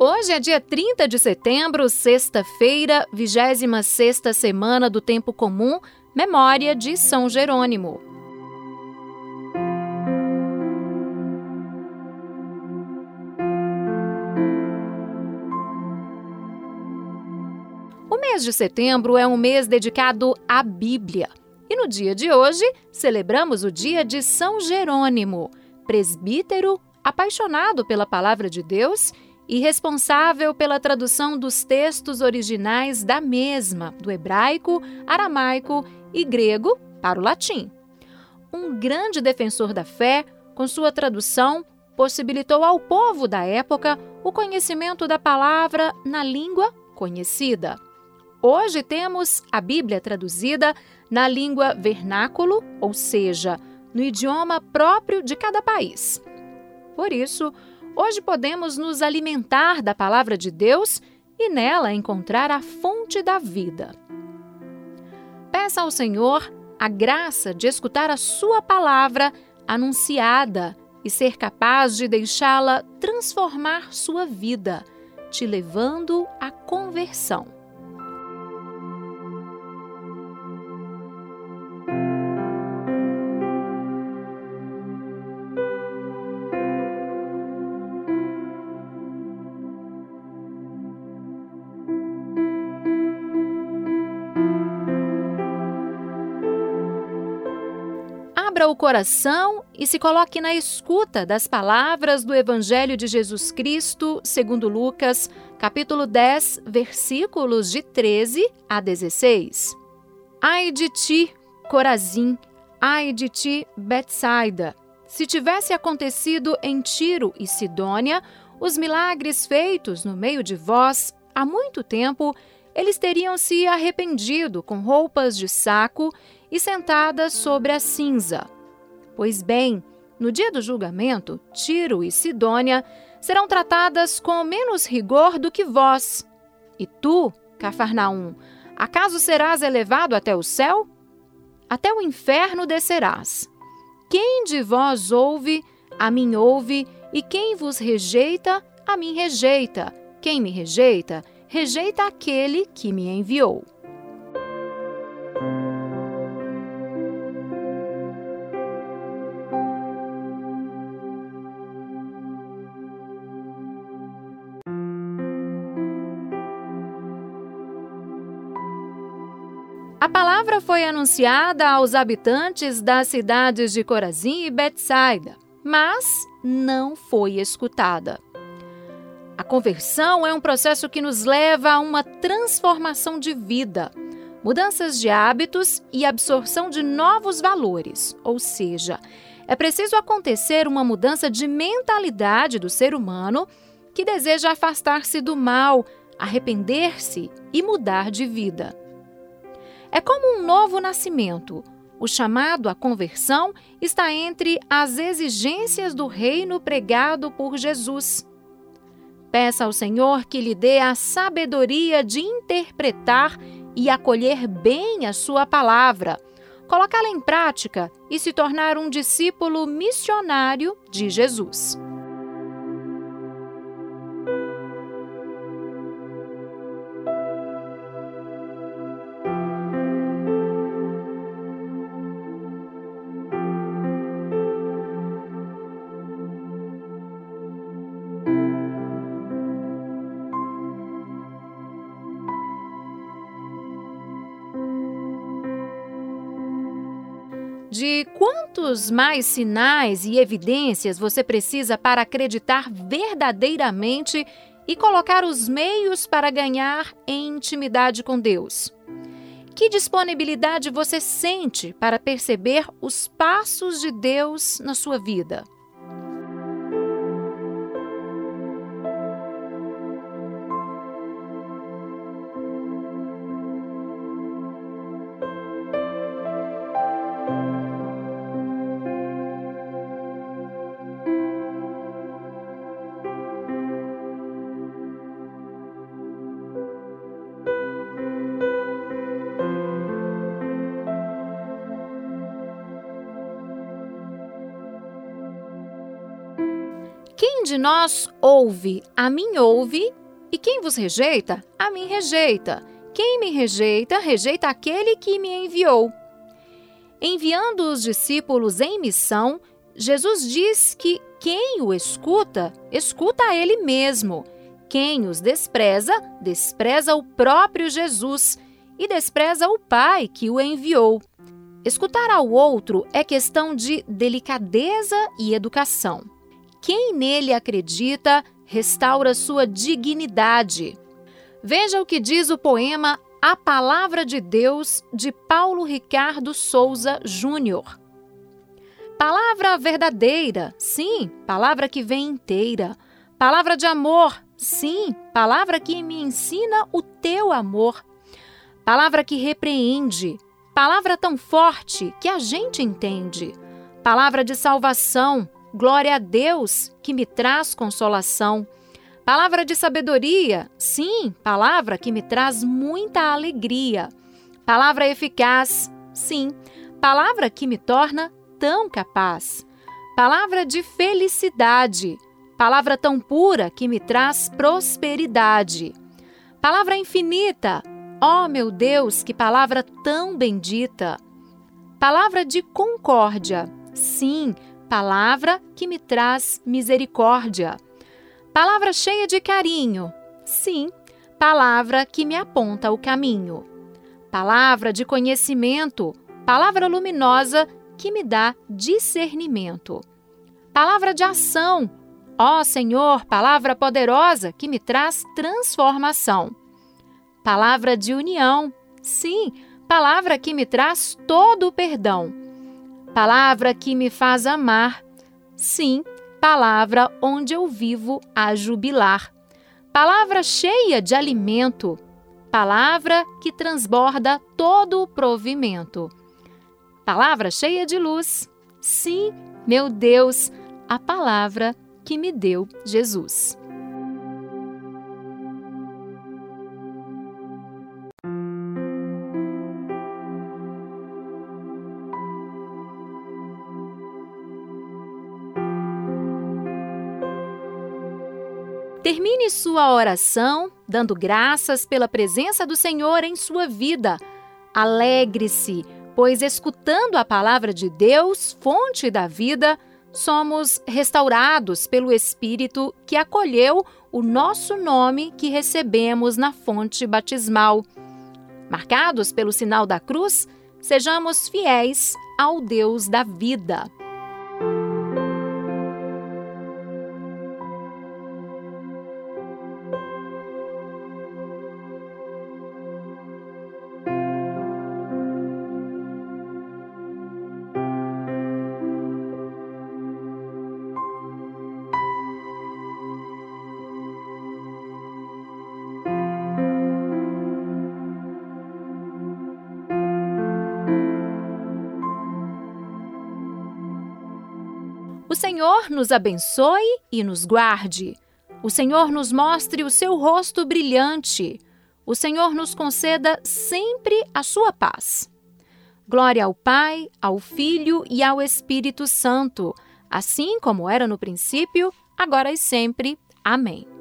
Hoje é dia 30 de setembro, sexta-feira, 26ª semana do Tempo Comum, memória de São Jerônimo. O mês de setembro é um mês dedicado à Bíblia. E no dia de hoje, celebramos o dia de São Jerônimo, presbítero, apaixonado pela Palavra de Deus e responsável pela tradução dos textos originais da mesma, do hebraico, aramaico e grego para o latim. Um grande defensor da fé, com sua tradução, possibilitou ao povo da época o conhecimento da palavra na língua conhecida. Hoje temos a Bíblia traduzida na língua vernáculo, ou seja, no idioma próprio de cada país. Por isso, hoje podemos nos alimentar da palavra de Deus e nela encontrar a fonte da vida. Peça ao Senhor a graça de escutar a sua palavra anunciada e ser capaz de deixá-la transformar sua vida, te levando à conversão. Abra o coração e se coloque na escuta das palavras do Evangelho de Jesus Cristo, segundo Lucas, capítulo 10, versículos de 13 a 16. Ai de ti, Corazim, ai de ti, Betsaida! Se tivesse acontecido em Tiro e Sidônia os milagres feitos no meio de vós, há muito tempo, eles teriam se arrependido com roupas de saco e sentadas sobre a cinza. Pois bem, no dia do julgamento, Tiro e Sidônia serão tratadas com menos rigor do que vós. E tu, Cafarnaum, acaso serás elevado até o céu? Até o inferno descerás. Quem de vós ouve, a mim ouve, e quem vos rejeita, a mim rejeita. Quem me rejeita, rejeita aquele que me enviou. A palavra foi anunciada aos habitantes das cidades de Corazim e Betsaida, mas não foi escutada. A conversão é um processo que nos leva a uma transformação de vida, mudanças de hábitos e absorção de novos valores, ou seja, é preciso acontecer uma mudança de mentalidade do ser humano que deseja afastar-se do mal, arrepender-se e mudar de vida. É como um novo nascimento. O chamado à conversão está entre as exigências do reino pregado por Jesus. Peça ao Senhor que lhe dê a sabedoria de interpretar e acolher bem a sua palavra, colocá-la em prática e se tornar um discípulo missionário de Jesus. De quantos mais sinais e evidências você precisa para acreditar verdadeiramente e colocar os meios para ganhar em intimidade com Deus? Que disponibilidade você sente para perceber os passos de Deus na sua vida? Quem de nós ouve, a mim ouve, e quem vos rejeita, a mim rejeita. Quem me rejeita, rejeita aquele que me enviou. Enviando os discípulos em missão, Jesus diz que quem o escuta, escuta a ele mesmo. Quem os despreza, despreza o próprio Jesus e despreza o Pai que o enviou. Escutar ao outro é questão de delicadeza e educação. Quem nele acredita, restaura sua dignidade. Veja o que diz o poema A Palavra de Deus, de Paulo Ricardo Souza Júnior. Palavra verdadeira, sim, palavra que vem inteira. Palavra de amor, sim, palavra que me ensina o teu amor. Palavra que repreende, palavra tão forte que a gente entende. Palavra de salvação, glória a Deus que me traz consolação. Palavra de sabedoria, sim, palavra que me traz muita alegria. Palavra eficaz, sim, palavra que me torna tão capaz. Palavra de felicidade, palavra tão pura que me traz prosperidade. Palavra infinita, ó meu Deus, que palavra tão bendita. Palavra de concórdia, sim, palavra que me traz misericórdia. Palavra cheia de carinho, sim, palavra que me aponta o caminho. Palavra de conhecimento, palavra luminosa que me dá discernimento. Palavra de ação, ó Senhor, palavra poderosa que me traz transformação. Palavra de união, sim, palavra que me traz todo o perdão. Palavra que me faz amar, sim, palavra onde eu vivo a jubilar. Palavra cheia de alimento, palavra que transborda todo o provimento. Palavra cheia de luz, sim, meu Deus, a palavra que me deu Jesus. Termine sua oração dando graças pela presença do Senhor em sua vida. Alegre-se, pois escutando a palavra de Deus, fonte da vida, somos restaurados pelo Espírito que acolheu o nosso nome que recebemos na fonte batismal. Marcados pelo sinal da cruz, sejamos fiéis ao Deus da vida. O Senhor nos abençoe e nos guarde. O Senhor nos mostre o seu rosto brilhante. O Senhor nos conceda sempre a sua paz. Glória ao Pai, ao Filho e ao Espírito Santo, assim como era no princípio, agora e sempre. Amém.